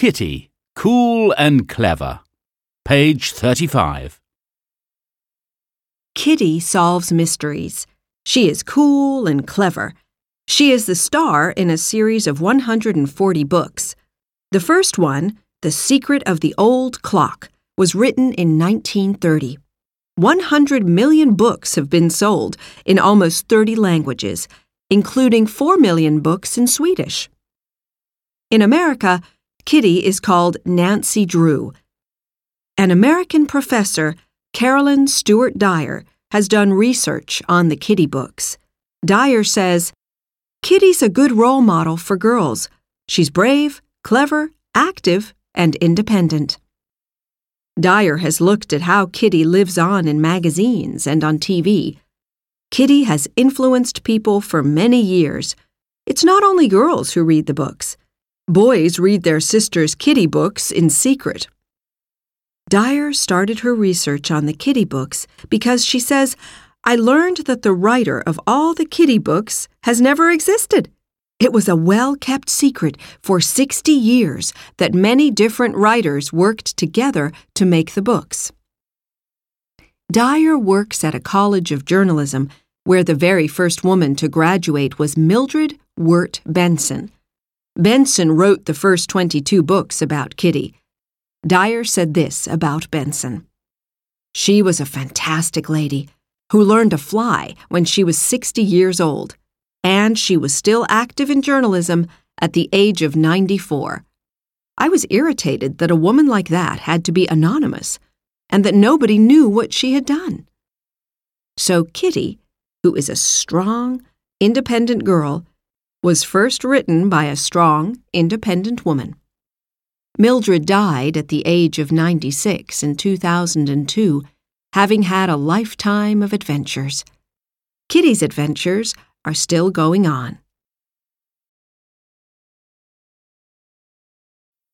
Kitty, cool and clever. Page 35. Kitty solves mysteries. She is cool and clever. She is the star in a series of 140 books. The first one, The Secret of the Old Clock, was written in 1930. 100 million books have been sold in almost 30 languages, including 4 million books in Swedish. In America, Kitty is called Nancy Drew. An American professor, Carolyn Stewart Dyer, has done research on the Kitty books. Dyer says, Kitty's a good role model for girls. She's brave, clever, active, and independent. Dyer has looked at how Kitty lives on in magazines and on TV. Kitty has influenced people for many years. It's not only girls who read the books. Boys read their sisters' Kitty books in secret. Dyer started her research on the Kitty books because she says, I learned that the writer of all the Kitty books has never existed. It was a well-kept secret for 60 years that many different writers worked together to make the books. Dyer works at a college of journalism where the very first woman to graduate was Mildred Wirt Benson. Benson wrote the first 22 books about Kitty. Dyer said this about Benson. She was a fantastic lady who learned to fly when she was 60 years old, and she was still active in journalism at the age of 94. I was irritated that a woman like that had to be anonymous and that nobody knew what she had done. So Kitty, who is a strong, independent girl, was first written by a strong, independent woman. Mildred died at the age of 96 in 2002, having had a lifetime of adventures. Kitty's adventures are still going on.